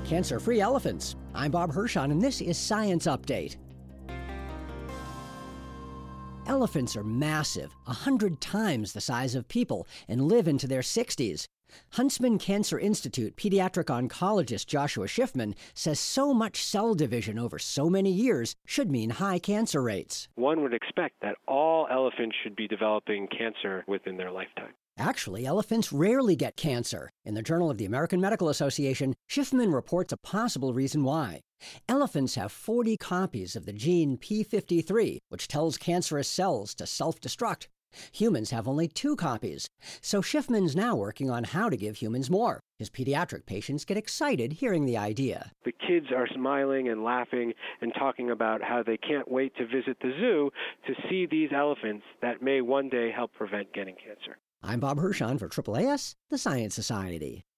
Cancer-free elephants. I'm Bob Hirschon, and this is Science Update. Elephants are massive, 100 times the size of people, and live into their 60s. Huntsman Cancer Institute pediatric oncologist Joshua Schiffman says so much cell division over so many years should mean high cancer rates. One would expect that all elephants should be developing cancer within their lifetime. Actually, elephants rarely get cancer. In the Journal of the American Medical Association, Schiffman reports a possible reason why. Elephants have 40 copies of the gene P53, which tells cancerous cells to self-destruct. Humans have only 2 copies. So Schiffman's now working on how to give humans more. His pediatric patients get excited hearing the idea. The kids are smiling and laughing and talking about how they can't wait to visit the zoo to see these elephants that may one day help prevent getting cancer. I'm Bob Hirschon for AAAS, the Science Society.